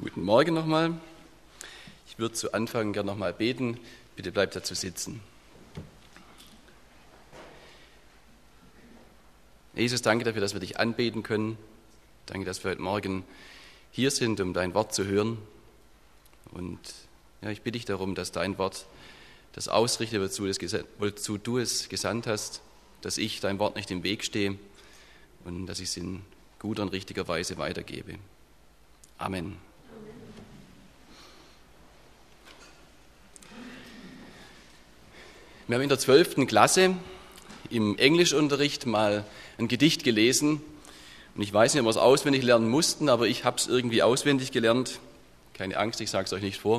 Guten Morgen nochmal. Ich würde zu Anfang gerne nochmal beten. Bitte bleibt dazu sitzen. Jesus, danke dafür, dass wir dich anbeten können. Danke, dass wir heute Morgen hier sind, um dein Wort zu hören. Und ja, ich bitte dich darum, dass dein Wort das ausrichtet, wozu du es gesandt hast, dass ich dein Wort nicht im Weg stehe und dass ich es in guter und richtiger Weise weitergebe. Amen. Wir haben in der 12. Klasse im Englischunterricht mal ein Gedicht gelesen. Und ich weiß nicht, ob wir es auswendig lernen mussten, aber ich habe es irgendwie auswendig gelernt. Keine Angst, ich sage es euch nicht vor.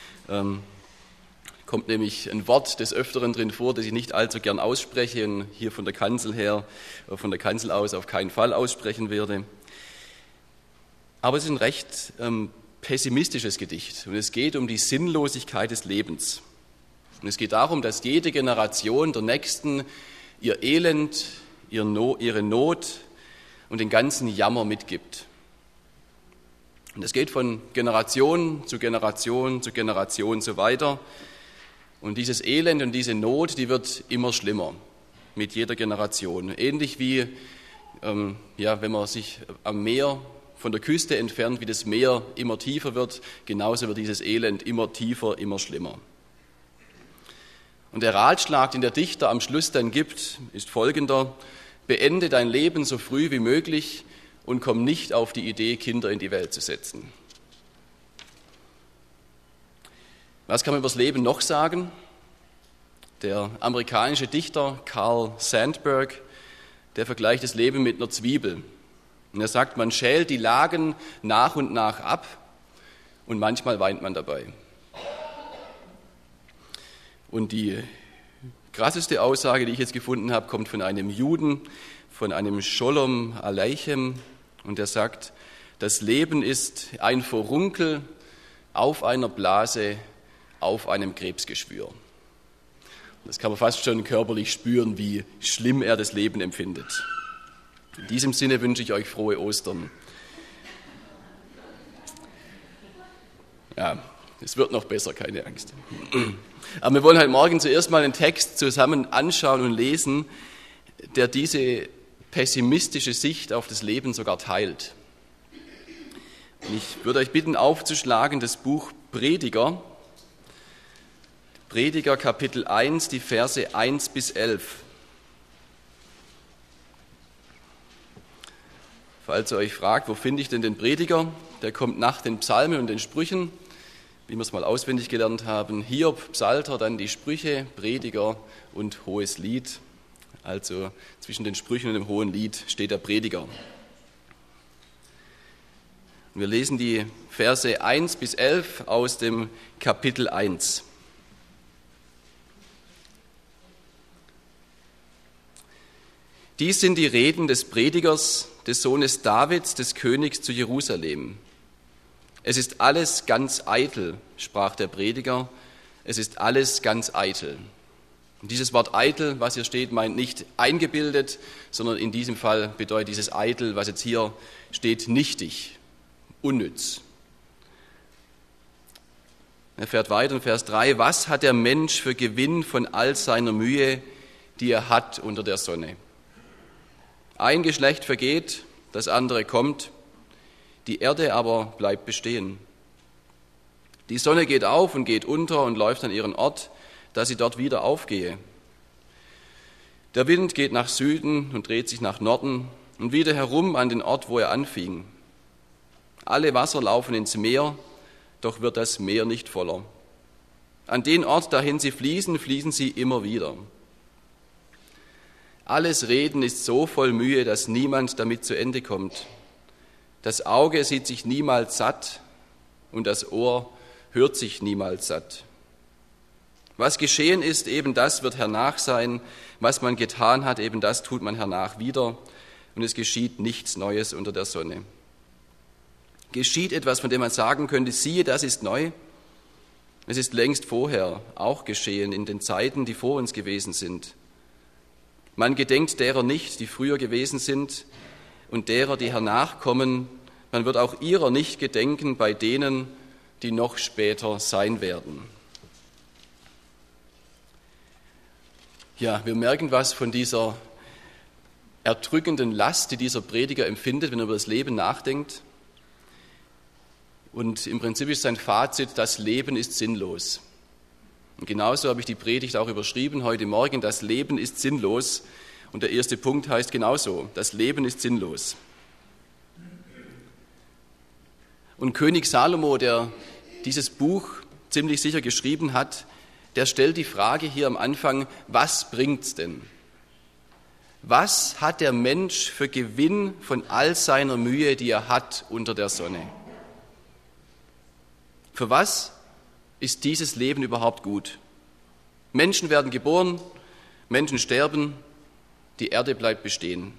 Kommt nämlich ein Wort des Öfteren drin vor, das ich nicht allzu gern ausspreche und hier von der Kanzel her, von der Kanzel aus auf keinen Fall aussprechen werde. Aber es ist ein recht pessimistisches Gedicht und es geht um die Sinnlosigkeit des Lebens. Und es geht darum, dass jede Generation der Nächsten ihr Elend, ihre Not und den ganzen Jammer mitgibt. Und es geht von Generation zu Generation zu Generation so weiter. Und dieses Elend und diese Not, die wird immer schlimmer mit jeder Generation. Ähnlich wie, wenn man sich am Meer von der Küste entfernt, wie das Meer immer tiefer wird, genauso wird dieses Elend immer tiefer, immer schlimmer. Und der Ratschlag, den der Dichter am Schluss dann gibt, ist folgender: Beende dein Leben so früh wie möglich und komm nicht auf die Idee, Kinder in die Welt zu setzen. Was kann man über das Leben noch sagen? Der amerikanische Dichter Carl Sandburg, der vergleicht das Leben mit einer Zwiebel. Und er sagt, man schält die Lagen nach und nach ab und manchmal weint man dabei. Und die krasseste Aussage, die ich jetzt gefunden habe, kommt von einem Juden, von einem Sholom Aleichem. Und er sagt, das Leben ist ein Furunkel auf einer Blase, auf einem Krebsgeschwür. Das kann man fast schon körperlich spüren, wie schlimm er das Leben empfindet. In diesem Sinne wünsche ich euch frohe Ostern. Ja, es wird noch besser, keine Angst. Aber wir wollen heute Morgen zuerst mal einen Text zusammen anschauen und lesen, der diese pessimistische Sicht auf das Leben sogar teilt. Und ich würde euch bitten, aufzuschlagen das Buch Prediger, Kapitel 1, die Verse 1 bis 11. Falls ihr euch fragt, wo finde ich denn den Prediger? Der kommt nach den Psalmen und den Sprüchen, wie wir es mal auswendig gelernt haben. Hiob, Psalter, dann die Sprüche, Prediger und Hohes Lied. Also zwischen den Sprüchen und dem Hohen Lied steht der Prediger. Wir lesen die Verse 1 bis 11 aus dem Kapitel 1. Dies sind die Reden des Predigers, des Sohnes Davids, des Königs zu Jerusalem. Es ist alles ganz eitel, sprach der Prediger, es ist alles ganz eitel. Und dieses Wort eitel, was hier steht, meint nicht eingebildet, sondern in diesem Fall bedeutet dieses eitel, was jetzt hier steht, nichtig, unnütz. Er fährt weiter in Vers 3, was hat der Mensch für Gewinn von all seiner Mühe, die er hat unter der Sonne? Ein Geschlecht vergeht, das andere kommt, die Erde aber bleibt bestehen. Die Sonne geht auf und geht unter und läuft an ihren Ort, dass sie dort wieder aufgehe. Der Wind geht nach Süden und dreht sich nach Norden und wieder herum an den Ort, wo er anfing. Alle Wasser laufen ins Meer, doch wird das Meer nicht voller. An den Ort, dahin sie fließen, fließen sie immer wieder. Alles Reden ist so voll Mühe, dass niemand damit zu Ende kommt. Das Auge sieht sich niemals satt und das Ohr hört sich niemals satt. Was geschehen ist, eben das wird hernach sein. Was man getan hat, eben das tut man hernach wieder. Und es geschieht nichts Neues unter der Sonne. Geschieht etwas, von dem man sagen könnte, siehe, das ist neu? Es ist längst vorher auch geschehen, in den Zeiten, die vor uns gewesen sind. Man gedenkt derer nicht, die früher gewesen sind, und derer, die hernach kommen, man wird auch ihrer nicht gedenken bei denen, die noch später sein werden. Ja, wir merken was von dieser erdrückenden Last, die dieser Prediger empfindet, wenn er über das Leben nachdenkt. Und im Prinzip ist sein Fazit, das Leben ist sinnlos. Und genauso habe ich die Predigt auch überschrieben heute Morgen, das Leben ist sinnlos. Und der erste Punkt heißt genauso, das Leben ist sinnlos. Und König Salomo, der dieses Buch ziemlich sicher geschrieben hat, der stellt die Frage hier am Anfang, was bringt's denn? Was hat der Mensch für Gewinn von all seiner Mühe, die er hat unter der Sonne? Für was ist dieses Leben überhaupt gut? Menschen werden geboren, Menschen sterben, die Erde bleibt bestehen.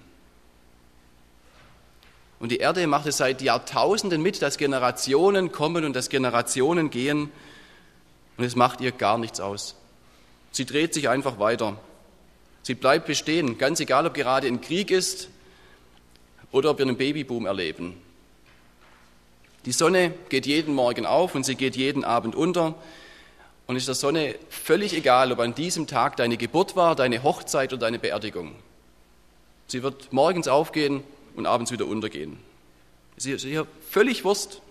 Und die Erde macht es seit Jahrtausenden mit, dass Generationen kommen und dass Generationen gehen. Und es macht ihr gar nichts aus. Sie dreht sich einfach weiter. Sie bleibt bestehen, ganz egal, ob gerade ein Krieg ist oder ob wir einen Babyboom erleben. Die Sonne geht jeden Morgen auf und sie geht jeden Abend unter. Und es ist der Sonne völlig egal, ob an diesem Tag deine Geburt war, deine Hochzeit oder deine Beerdigung. Sie wird morgens aufgehen und abends wieder untergehen. Es ist ihr völlig Wurst.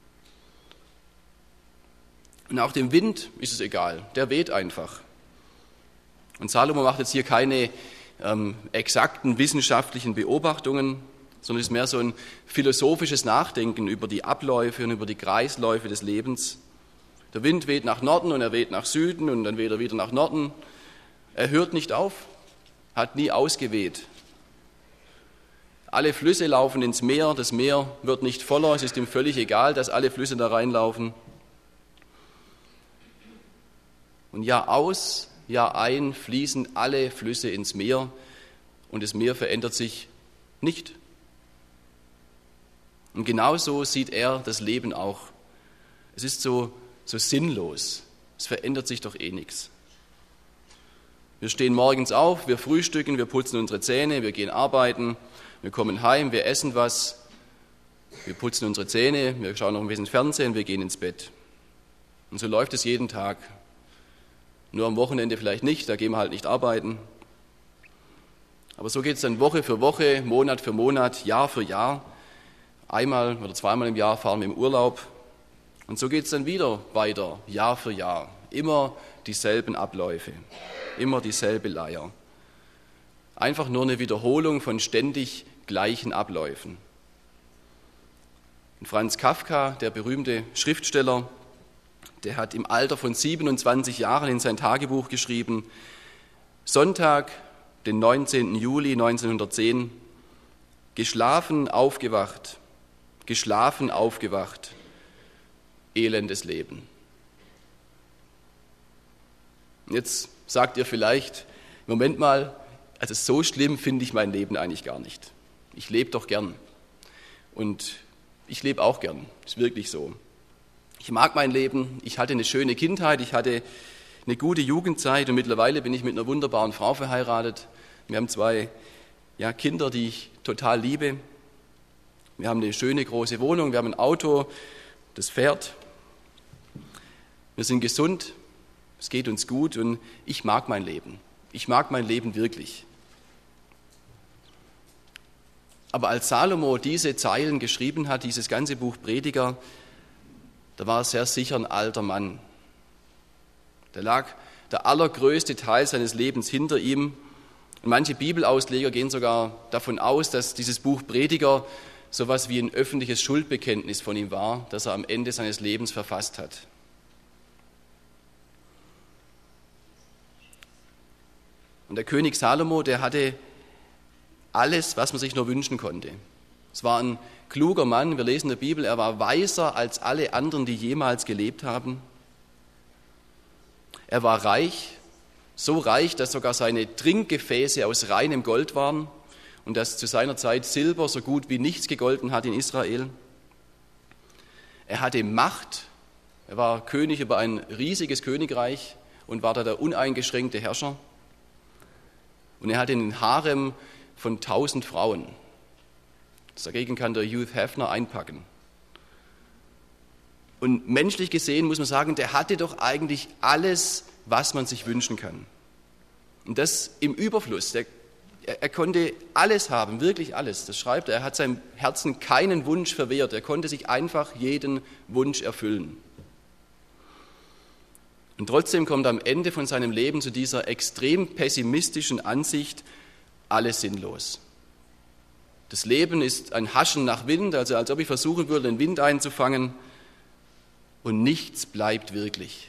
Und auch dem Wind ist es egal, der weht einfach. Und Salomo macht jetzt hier keine exakten wissenschaftlichen Beobachtungen, sondern es ist mehr so ein philosophisches Nachdenken über die Abläufe und über die Kreisläufe des Lebens. Der Wind weht nach Norden und er weht nach Süden und dann weht er wieder nach Norden. Er hört nicht auf, hat nie ausgeweht. Alle Flüsse laufen ins Meer, das Meer wird nicht voller, es ist ihm völlig egal, dass alle Flüsse da reinlaufen. Und Jahr aus, Jahr ein fließen alle Flüsse ins Meer und das Meer verändert sich nicht. Und genauso sieht er das Leben auch. Es ist so sinnlos, es verändert sich doch eh nichts. Wir stehen morgens auf, wir frühstücken, wir putzen unsere Zähne, wir gehen arbeiten, wir kommen heim, wir essen was, wir putzen unsere Zähne, wir schauen noch ein bisschen Fernsehen, wir gehen ins Bett. Und so läuft es jeden Tag. Nur am Wochenende vielleicht nicht, da gehen wir halt nicht arbeiten. Aber so geht es dann Woche für Woche, Monat für Monat, Jahr für Jahr. Einmal oder zweimal im Jahr fahren wir im Urlaub. Und so geht es dann wieder weiter, Jahr für Jahr. Immer dieselben Abläufe, immer dieselbe Leier. Einfach nur eine Wiederholung von ständig gleichen Abläufen. Und Franz Kafka, der berühmte Schriftsteller, der hat im Alter von 27 Jahren in sein Tagebuch geschrieben, Sonntag, den 19. Juli 1910, geschlafen, aufgewacht, elendes Leben. Jetzt sagt ihr vielleicht, Moment mal, also so schlimm finde ich mein Leben eigentlich gar nicht. Ich lebe doch gern und ich lebe auch gern, ist wirklich so. Ich mag mein Leben, ich hatte eine schöne Kindheit, ich hatte eine gute Jugendzeit und mittlerweile bin ich mit einer wunderbaren Frau verheiratet. Wir haben 2 Kinder, die ich total liebe. Wir haben eine schöne große Wohnung, wir haben ein Auto, das fährt. Wir sind gesund, es geht uns gut und ich mag mein Leben. Ich mag mein Leben wirklich. Aber als Salomo diese Zeilen geschrieben hat, dieses ganze Buch Prediger, da war er sehr sicher ein alter Mann. Da lag der allergrößte Teil seines Lebens hinter ihm. Und manche Bibelausleger gehen sogar davon aus, dass dieses Buch Prediger so etwas wie ein öffentliches Schuldbekenntnis von ihm war, das er am Ende seines Lebens verfasst hat. Und der König Salomo, der hatte alles, was man sich nur wünschen konnte. Es war ein kluger Mann, wir lesen in der Bibel, er war weiser als alle anderen, die jemals gelebt haben. Er war reich, so reich, dass sogar seine Trinkgefäße aus reinem Gold waren und dass zu seiner Zeit Silber so gut wie nichts gegolten hat in Israel. Er hatte Macht, er war König über ein riesiges Königreich und war da der uneingeschränkte Herrscher. Und er hatte einen Harem von 1000 Frauen. Dagegen kann der Hugh Hefner einpacken. Und menschlich gesehen muss man sagen, der hatte doch eigentlich alles, was man sich wünschen kann. Und das im Überfluss. Er konnte alles haben, wirklich alles. Das schreibt er. Er hat seinem Herzen keinen Wunsch verwehrt. Er konnte sich einfach jeden Wunsch erfüllen. Und trotzdem kommt am Ende von seinem Leben zu dieser extrem pessimistischen Ansicht, alles sinnlos. Das Leben ist ein Haschen nach Wind, also als ob ich versuchen würde, den Wind einzufangen, und nichts bleibt wirklich.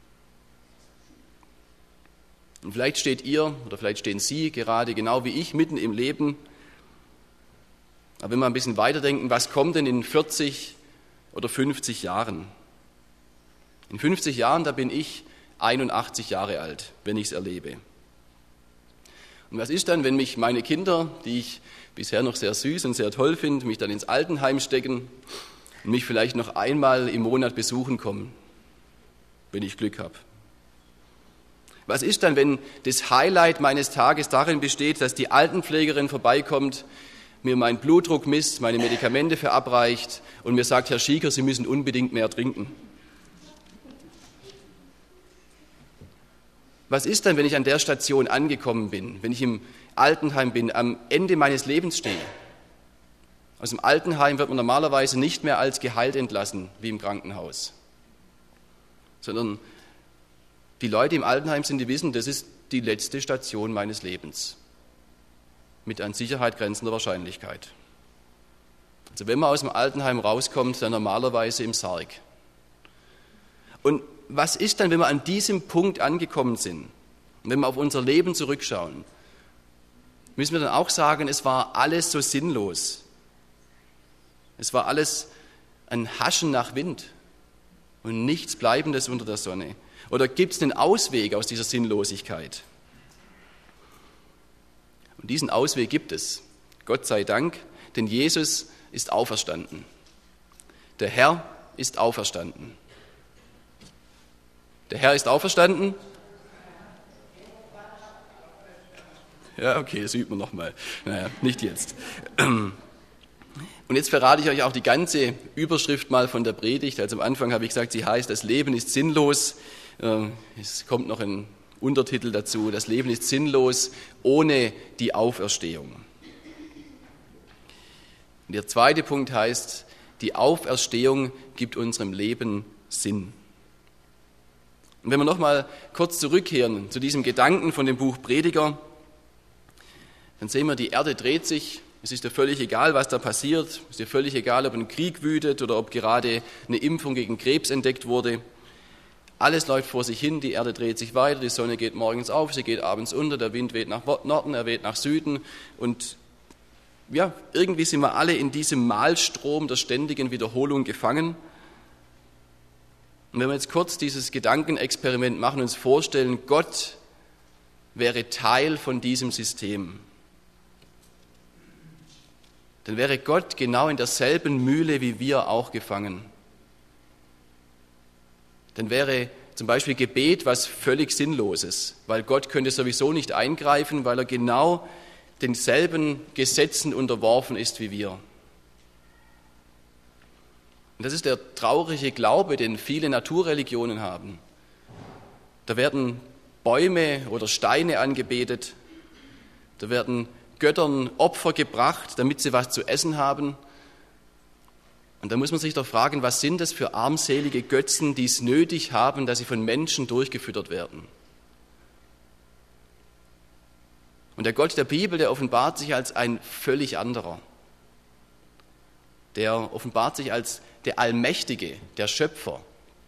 Und vielleicht steht ihr oder vielleicht stehen Sie gerade genau wie ich mitten im Leben. Aber wenn wir ein bisschen weiterdenken, was kommt denn in 40 oder 50 Jahren? In 50 Jahren, da bin ich 81 Jahre alt, wenn ich es erlebe. Und was ist dann, wenn mich meine Kinder, die ich bisher noch sehr süß und sehr toll finde, mich dann ins Altenheim stecken und mich vielleicht noch einmal im Monat besuchen kommen, wenn ich Glück habe? Was ist dann, wenn das Highlight meines Tages darin besteht, dass die Altenpflegerin vorbeikommt, mir meinen Blutdruck misst, meine Medikamente verabreicht und mir sagt, Herr Schieker, Sie müssen unbedingt mehr trinken? Was ist dann, wenn ich an der Station angekommen bin, wenn ich im Altenheim bin, am Ende meines Lebens stehe? Aus dem Altenheim wird man normalerweise nicht mehr als geheilt entlassen, wie im Krankenhaus, sondern die Leute im Altenheim sind, die wissen, das ist die letzte Station meines Lebens. Mit an Sicherheit grenzender Wahrscheinlichkeit. Also wenn man aus dem Altenheim rauskommt, dann normalerweise im Sarg. Und was ist dann, wenn wir an diesem Punkt angekommen sind? Und wenn wir auf unser Leben zurückschauen, müssen wir dann auch sagen, es war alles so sinnlos. Es war alles ein Haschen nach Wind und nichts Bleibendes unter der Sonne. Oder gibt es einen Ausweg aus dieser Sinnlosigkeit? Und diesen Ausweg gibt es, Gott sei Dank, denn Jesus ist auferstanden. Der Herr ist auferstanden. Der Herr ist auferstanden? Ja, okay, das üben wir nochmal. Naja, nicht jetzt. Und jetzt verrate ich euch auch die ganze Überschrift mal von der Predigt. Also am Anfang habe ich gesagt, sie heißt, das Leben ist sinnlos. Es kommt noch ein Untertitel dazu, das Leben ist sinnlos ohne die Auferstehung. Und der zweite Punkt heißt, die Auferstehung gibt unserem Leben Sinn. Und wenn wir nochmal kurz zurückkehren zu diesem Gedanken von dem Buch Prediger, dann sehen wir, die Erde dreht sich. Es ist ja völlig egal, was da passiert. Es ist ja völlig egal, ob ein Krieg wütet oder ob gerade eine Impfung gegen Krebs entdeckt wurde. Alles läuft vor sich hin, die Erde dreht sich weiter, die Sonne geht morgens auf, sie geht abends unter, der Wind weht nach Norden, er weht nach Süden. Und ja, irgendwie sind wir alle in diesem Mahlstrom der ständigen Wiederholung gefangen. Und wenn wir jetzt kurz dieses Gedankenexperiment machen und uns vorstellen, Gott wäre Teil von diesem System, dann wäre Gott genau in derselben Mühle wie wir auch gefangen. Dann wäre zum Beispiel Gebet was völlig Sinnloses, weil Gott könnte sowieso nicht eingreifen, weil er genau denselben Gesetzen unterworfen ist wie wir. Und das ist der traurige Glaube, den viele Naturreligionen haben. Da werden Bäume oder Steine angebetet, da werden Göttern Opfer gebracht, damit sie was zu essen haben. Und da muss man sich doch fragen, was sind das für armselige Götzen, die es nötig haben, dass sie von Menschen durchgefüttert werden? Und der Gott der Bibel, der offenbart sich als ein völlig anderer. Der offenbart sich als der Allmächtige, der Schöpfer.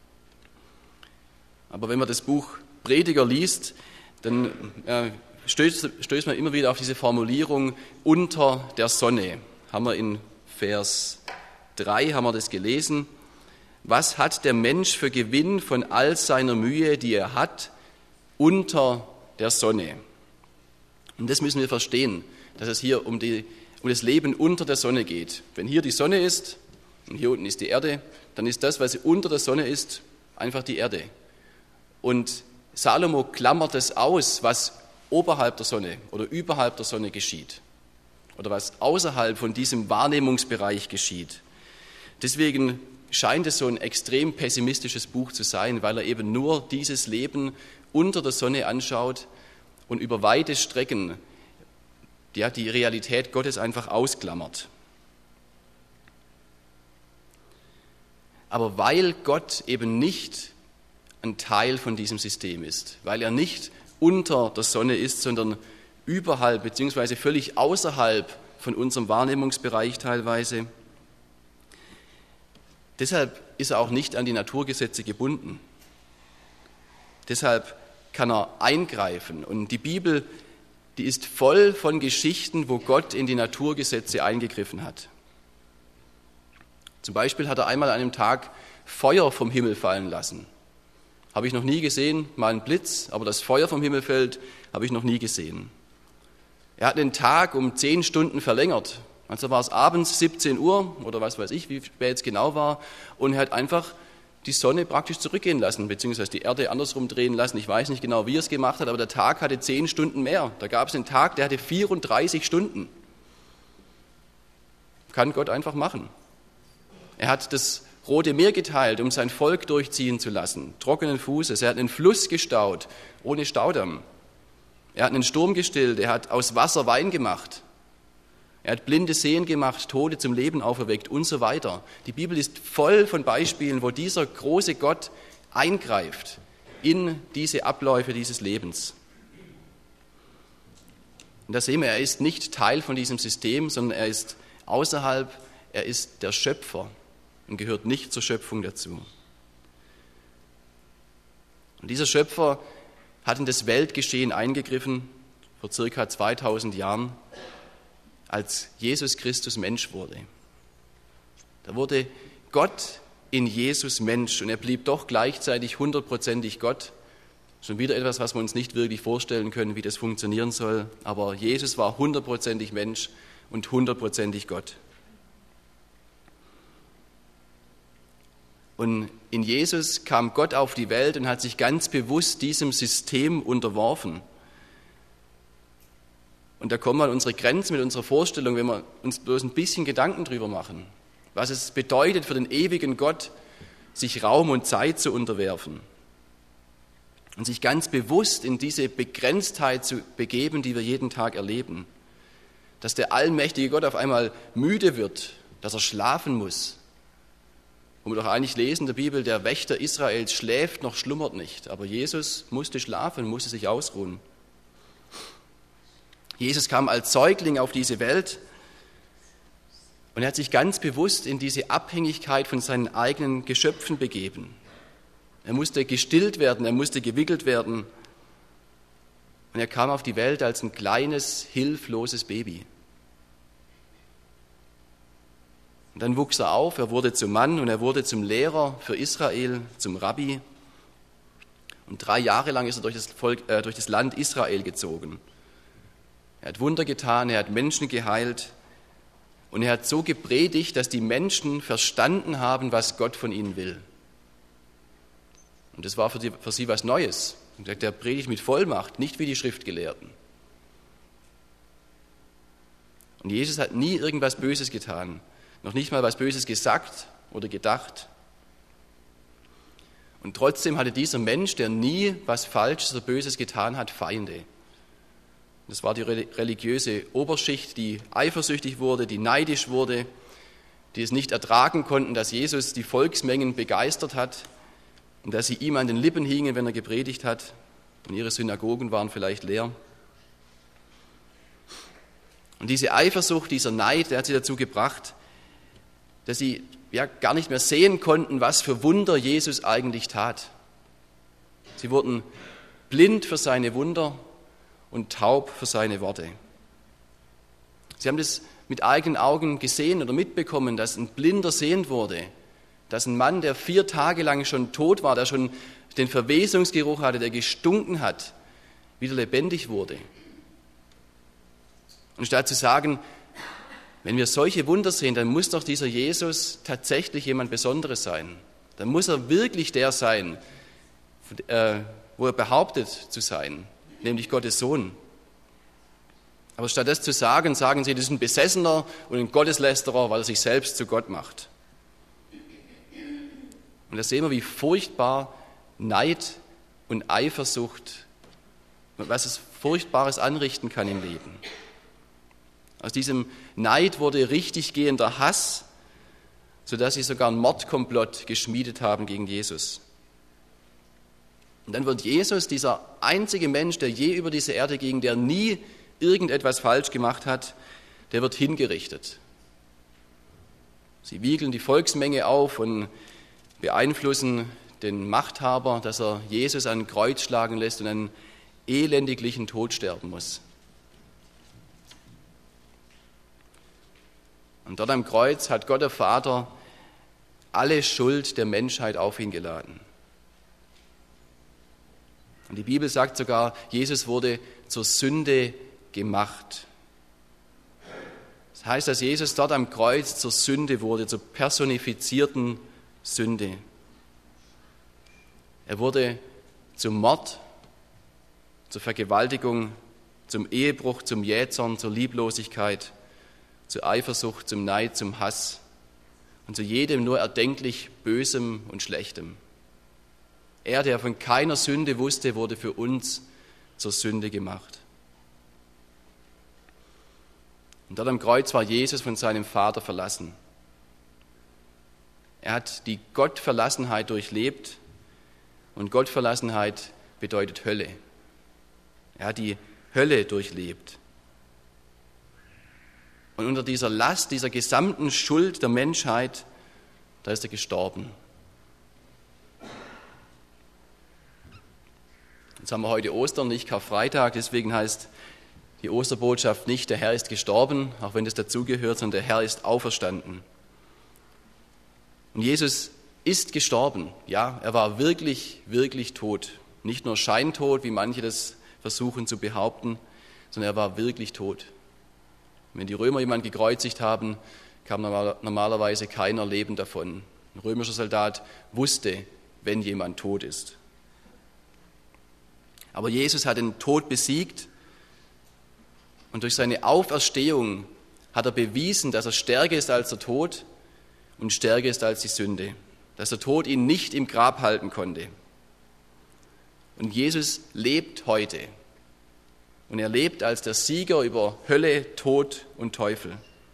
Aber wenn man das Buch Prediger liest, dann stößt man immer wieder auf diese Formulierung unter der Sonne. Haben wir in Vers 3 haben wir das gelesen. Was hat der Mensch für Gewinn von all seiner Mühe, die er hat, unter der Sonne? Und das müssen wir verstehen, dass es hier um das Leben unter der Sonne geht. Wenn hier die Sonne ist und hier unten ist die Erde, dann ist das, was unter der Sonne ist, einfach die Erde. Und Salomo klammert es aus, was oberhalb der Sonne oder überhalb der Sonne geschieht. oder was außerhalb von diesem Wahrnehmungsbereich geschieht. Deswegen scheint es so ein extrem pessimistisches Buch zu sein, weil er eben nur dieses Leben unter der Sonne anschaut und über weite Strecken die Realität Gottes einfach ausklammert. Aber weil Gott eben nicht ein Teil von diesem System ist, weil er nicht unter der Sonne ist, sondern überhalb bzw. völlig außerhalb von unserem Wahrnehmungsbereich teilweise, deshalb ist er auch nicht an die Naturgesetze gebunden. Deshalb kann er eingreifen. Und die Bibel, die ist voll von Geschichten, wo Gott in die Naturgesetze eingegriffen hat. Zum Beispiel hat er einmal an einem Tag Feuer vom Himmel fallen lassen. Habe ich noch nie gesehen, mal ein Blitz, aber das Feuer vom Himmel fällt, habe ich noch nie gesehen. Er hat den Tag um 10 Stunden verlängert. Also war es abends 17 Uhr oder was weiß ich, wie spät es genau war. Und er hat einfach die Sonne praktisch zurückgehen lassen, beziehungsweise die Erde andersrum drehen lassen. Ich weiß nicht genau, wie er es gemacht hat, aber der Tag hatte 10 Stunden mehr. Da gab es einen Tag, der hatte 34 Stunden. Kann Gott einfach machen. Er hat das Rote Meer geteilt, um sein Volk durchziehen zu lassen, trockenen Fußes. Er hat einen Fluss gestaut, ohne Staudamm. Er hat einen Sturm gestillt, er hat aus Wasser Wein gemacht. Er hat Blinde sehen gemacht, Tote zum Leben auferweckt und so weiter. Die Bibel ist voll von Beispielen, wo dieser große Gott eingreift in diese Abläufe dieses Lebens. Und da sehen wir, er ist nicht Teil von diesem System, sondern er ist außerhalb, er ist der Schöpfer und gehört nicht zur Schöpfung dazu. Und dieser Schöpfer hat in das Weltgeschehen eingegriffen vor circa 2000 Jahren, als Jesus Christus Mensch wurde. Da wurde Gott in Jesus Mensch und er blieb doch gleichzeitig 100%ig Gott. Schon wieder etwas, was wir uns nicht wirklich vorstellen können, wie das funktionieren soll. Aber Jesus war 100%ig Mensch und 100%ig Gott. Und in Jesus kam Gott auf die Welt und hat sich ganz bewusst diesem System unterworfen. Und da kommen wir an unsere Grenzen mit unserer Vorstellung, wenn wir uns bloß ein bisschen Gedanken drüber machen, was es bedeutet für den ewigen Gott, sich Raum und Zeit zu unterwerfen und sich ganz bewusst in diese Begrenztheit zu begeben, die wir jeden Tag erleben. Dass der allmächtige Gott auf einmal müde wird, dass er schlafen muss. Wo wir doch eigentlich lesen in der Bibel, der Wächter Israels schläft noch, schlummert nicht. Aber Jesus musste schlafen, musste sich ausruhen. Jesus kam als Säugling auf diese Welt und er hat sich ganz bewusst in diese Abhängigkeit von seinen eigenen Geschöpfen begeben. Er musste gestillt werden, er musste gewickelt werden und er kam auf die Welt als ein kleines, hilfloses Baby. Und dann wuchs er auf, er wurde zum Mann und er wurde zum Lehrer für Israel, zum Rabbi. Und 3 Jahre lang ist er durch das Land Israel gezogen. Er hat Wunder getan, er hat Menschen geheilt und er hat so gepredigt, dass die Menschen verstanden haben, was Gott von ihnen will. Und das war für sie was Neues. Und er predigt mit Vollmacht, nicht wie die Schriftgelehrten. Und Jesus hat nie irgendwas Böses getan, noch nicht mal was Böses gesagt oder gedacht. Und trotzdem hatte dieser Mensch, der nie was Falsches oder Böses getan hat, Feinde. Das war die religiöse Oberschicht, die eifersüchtig wurde, die neidisch wurde, die es nicht ertragen konnten, dass Jesus die Volksmengen begeistert hat und dass sie ihm an den Lippen hingen, wenn er gepredigt hat. Und ihre Synagogen waren vielleicht leer. Und diese Eifersucht, dieser Neid, der hat sie dazu gebracht, dass sie gar nicht mehr sehen konnten, was für Wunder Jesus eigentlich tat. Sie wurden blind für seine Wunder und taub für seine Worte. Sie haben das mit eigenen Augen gesehen oder mitbekommen, dass ein Blinder sehend wurde, dass ein Mann, der 4 Tage lang schon tot war, der schon den Verwesungsgeruch hatte, der gestunken hat, wieder lebendig wurde. Und statt zu sagen, wenn wir solche Wunder sehen, dann muss doch dieser Jesus tatsächlich jemand Besonderes sein. Dann muss er wirklich der sein, wo er behauptet zu sein, nämlich Gottes Sohn. Aber statt das zu sagen, sagen sie, das ist ein Besessener und ein Gotteslästerer, weil er sich selbst zu Gott macht. Und da sehen wir, wie furchtbar Neid und Eifersucht, was es Furchtbares anrichten kann im Leben. Aus diesem Neid wurde richtig gehender Hass, sodass sie sogar einen Mordkomplott geschmiedet haben gegen Jesus. Und dann wird Jesus, dieser einzige Mensch, der je über diese Erde ging, der nie irgendetwas falsch gemacht hat, der wird hingerichtet. Sie wiegeln die Volksmenge auf und beeinflussen den Machthaber, dass er Jesus an ein Kreuz schlagen lässt und einen elendiglichen Tod sterben muss. Und dort am Kreuz hat Gott der Vater alle Schuld der Menschheit auf ihn geladen. Und die Bibel sagt sogar, Jesus wurde zur Sünde gemacht. Das heißt, dass Jesus dort am Kreuz zur Sünde wurde, zur personifizierten Sünde. Er wurde zum Mord, zur Vergewaltigung, zum Ehebruch, zum Jähzorn, zur Lieblosigkeit, zur Eifersucht, zum Neid, zum Hass und zu jedem nur erdenklich Bösem und Schlechtem. Er, der von keiner Sünde wusste, wurde für uns zur Sünde gemacht. Und dort am Kreuz war Jesus von seinem Vater verlassen. Er hat die Gottverlassenheit durchlebt und Gottverlassenheit bedeutet Hölle. Er hat die Hölle durchlebt. Und unter dieser Last, dieser gesamten Schuld der Menschheit, da ist er gestorben. Jetzt haben wir heute Ostern, nicht Karfreitag, deswegen heißt die Osterbotschaft nicht, der Herr ist gestorben, auch wenn das dazugehört, sondern der Herr ist auferstanden. Und Jesus ist gestorben, ja, er war wirklich, wirklich tot. Nicht nur scheintot, wie manche das versuchen zu behaupten, sondern er war wirklich tot. Wenn die Römer jemanden gekreuzigt haben, kam normalerweise keiner lebend davon. Ein römischer Soldat wusste, wenn jemand tot ist. Aber Jesus hat den Tod besiegt und durch seine Auferstehung hat er bewiesen, dass er stärker ist als der Tod und stärker ist als die Sünde. Dass der Tod ihn nicht im Grab halten konnte. Und Jesus lebt heute. Und er lebt als der Sieger über Hölle, Tod und Teufel.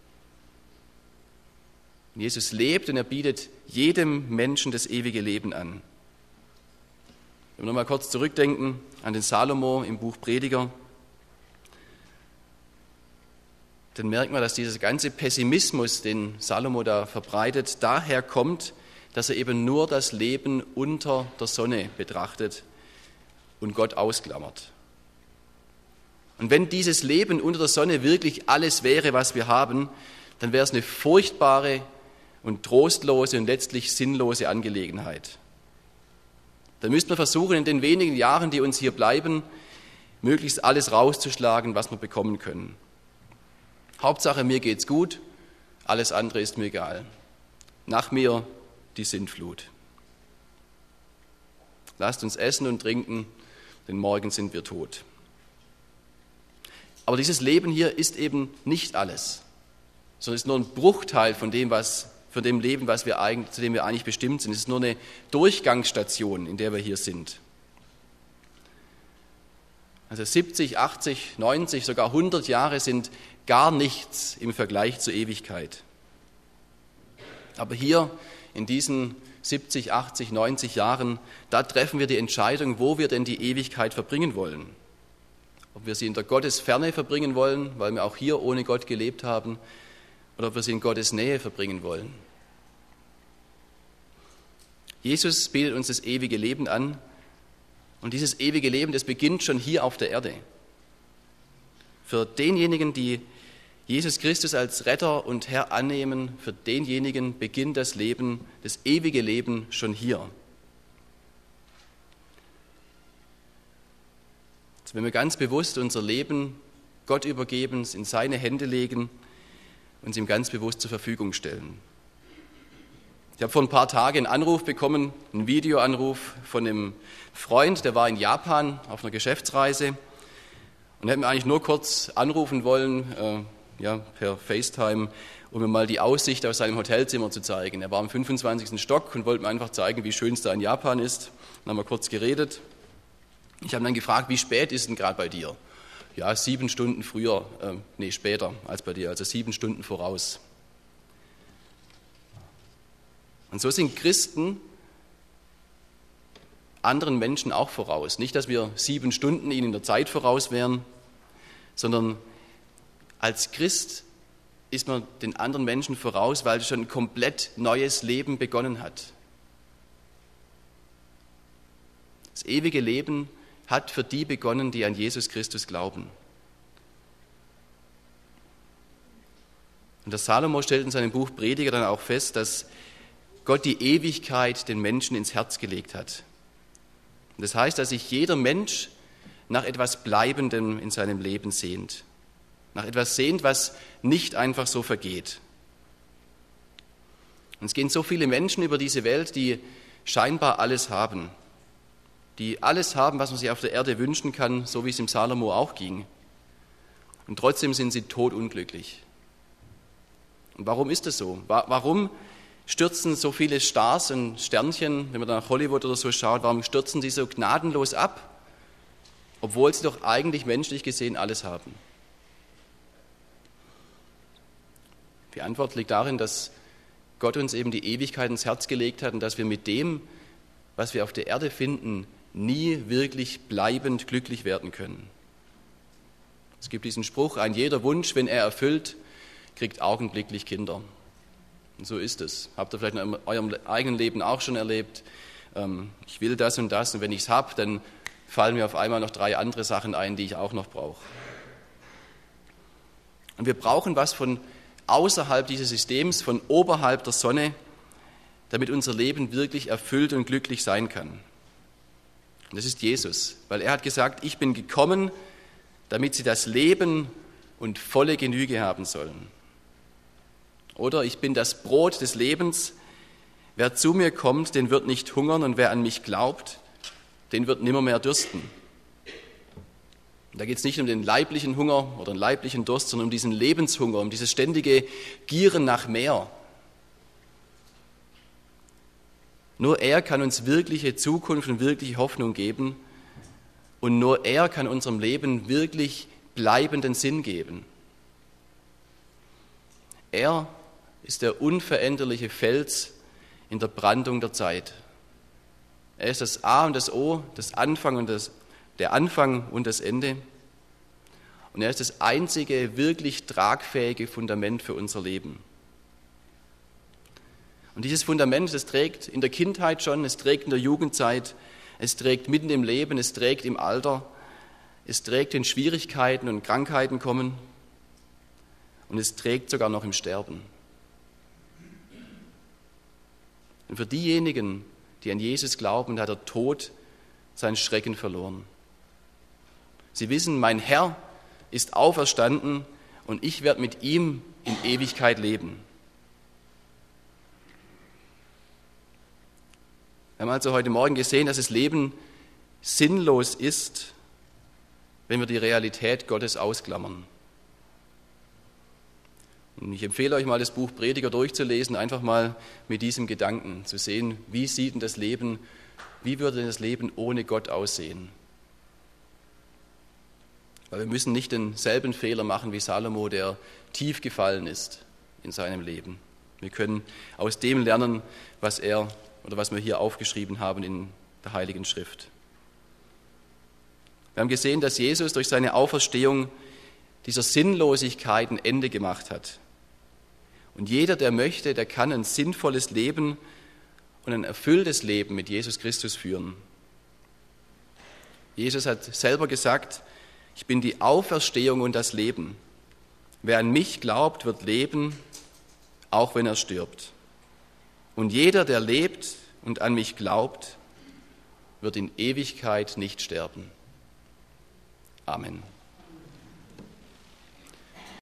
Und Jesus lebt und er bietet jedem Menschen das ewige Leben an. Wenn wir noch mal kurz zurückdenken an den Salomo im Buch Prediger, dann merkt man, dass dieser ganze Pessimismus, den Salomo da verbreitet, daher kommt, dass er eben nur das Leben unter der Sonne betrachtet und Gott ausklammert. Und wenn dieses Leben unter der Sonne wirklich alles wäre, was wir haben, dann wäre es eine furchtbare und trostlose und letztlich sinnlose Angelegenheit. Dann müssten wir versuchen, in den wenigen Jahren, die uns hier bleiben, möglichst alles rauszuschlagen, was wir bekommen können. Hauptsache, mir geht's gut, alles andere ist mir egal. Nach mir die Sintflut. Lasst uns essen und trinken, denn morgen sind wir tot. Aber dieses Leben hier ist eben nicht alles, sondern ist nur ein Bruchteil von dem Leben, zu dem wir eigentlich bestimmt sind. Es ist nur eine Durchgangsstation, in der wir hier sind. Also 70, 80, 90, sogar 100 Jahre sind gar nichts im Vergleich zur Ewigkeit. Aber hier in diesen 70, 80, 90 Jahren, da treffen wir die Entscheidung, wo wir denn die Ewigkeit verbringen wollen. Ob wir sie in der Gottesferne verbringen wollen, weil wir auch hier ohne Gott gelebt haben, oder ob wir sie in Gottes Nähe verbringen wollen. Jesus bietet uns das ewige Leben an und dieses ewige Leben, das beginnt schon hier auf der Erde. Für denjenigen, die Jesus Christus als Retter und Herr annehmen, für denjenigen beginnt das Leben, das ewige Leben schon hier. Wenn wir ganz bewusst unser Leben Gott übergeben, es in seine Hände legen und es ihm ganz bewusst zur Verfügung stellen. Ich habe vor ein paar Tagen einen Anruf bekommen, einen Videoanruf von einem Freund, der war in Japan auf einer Geschäftsreise. Und er hat mir eigentlich nur kurz anrufen wollen, per FaceTime, um mir mal die Aussicht aus seinem Hotelzimmer zu zeigen. Er war im 25. Stock und wollte mir einfach zeigen, wie schön es da in Japan ist. Dann haben wir kurz geredet. Ich habe dann gefragt, wie spät ist denn gerade bei dir? Ja, 7 Stunden später als bei dir, also 7 Stunden voraus. Und so sind Christen anderen Menschen auch voraus. Nicht, dass wir 7 Stunden ihnen in der Zeit voraus wären, sondern als Christ ist man den anderen Menschen voraus, weil schon ein komplett neues Leben begonnen hat. Das ewige Leben hat für die begonnen, die an Jesus Christus glauben. Und der Salomo stellt in seinem Buch Prediger dann auch fest, dass Gott die Ewigkeit den Menschen ins Herz gelegt hat. Und das heißt, dass sich jeder Mensch nach etwas Bleibendem in seinem Leben sehnt. Nach etwas sehnt, was nicht einfach so vergeht. Und es gehen so viele Menschen über diese Welt, die scheinbar alles haben. Die alles haben, was man sich auf der Erde wünschen kann, so wie es im Salomo auch ging. Und trotzdem sind sie todunglücklich. Und warum ist das so? Warum stürzen so viele Stars und Sternchen, wenn man nach Hollywood oder so schaut, warum stürzen sie so gnadenlos ab, obwohl sie doch eigentlich menschlich gesehen alles haben? Die Antwort liegt darin, dass Gott uns eben die Ewigkeit ins Herz gelegt hat und dass wir mit dem, was wir auf der Erde finden, nie wirklich bleibend glücklich werden können. Es gibt diesen Spruch, ein jeder Wunsch, wenn er erfüllt, kriegt augenblicklich Kinder. Und so ist es. Habt ihr vielleicht in eurem eigenen Leben auch schon erlebt, ich will das und wenn ich es habe, dann fallen mir auf einmal noch 3 andere Sachen ein, die ich auch noch brauche. Und wir brauchen was von außerhalb dieses Systems, von oberhalb der Sonne, damit unser Leben wirklich erfüllt und glücklich sein kann. Und das ist Jesus, weil er hat gesagt, ich bin gekommen, damit sie das Leben und volle Genüge haben sollen. Oder ich bin das Brot des Lebens, wer zu mir kommt, den wird nicht hungern und wer an mich glaubt, den wird nimmermehr dürsten. Da geht es nicht um den leiblichen Hunger oder den leiblichen Durst, sondern um diesen Lebenshunger, um dieses ständige Gieren nach mehr. Nur er kann uns wirkliche Zukunft und wirkliche Hoffnung geben und nur er kann unserem Leben wirklich bleibenden Sinn geben. Er ist der unveränderliche Fels in der Brandung der Zeit. Er ist das A und das O, der Anfang und das Ende. Und er ist das einzige wirklich tragfähige Fundament für unser Leben. Und dieses Fundament, das trägt in der Kindheit schon, es trägt in der Jugendzeit, es trägt mitten im Leben, es trägt im Alter, es trägt, wenn Schwierigkeiten und Krankheiten kommen und es trägt sogar noch im Sterben. Und für diejenigen, die an Jesus glauben, hat der Tod seinen Schrecken verloren. Sie wissen, mein Herr ist auferstanden und ich werde mit ihm in Ewigkeit leben. Wir haben also heute Morgen gesehen, dass das Leben sinnlos ist, wenn wir die Realität Gottes ausklammern. Und ich empfehle euch mal, das Buch Prediger durchzulesen, einfach mal mit diesem Gedanken zu sehen, wie würde denn das Leben ohne Gott aussehen? Weil wir müssen nicht denselben Fehler machen wie Salomo, der tief gefallen ist in seinem Leben. Wir können aus dem lernen, was wir hier aufgeschrieben haben in der Heiligen Schrift. Wir haben gesehen, dass Jesus durch seine Auferstehung dieser Sinnlosigkeit ein Ende gemacht hat. Und jeder, der möchte, der kann ein sinnvolles Leben und ein erfülltes Leben mit Jesus Christus führen. Jesus hat selber gesagt, ich bin die Auferstehung und das Leben. Wer an mich glaubt, wird leben, auch wenn er stirbt. Und jeder, der lebt und an mich glaubt, wird in Ewigkeit nicht sterben. Amen.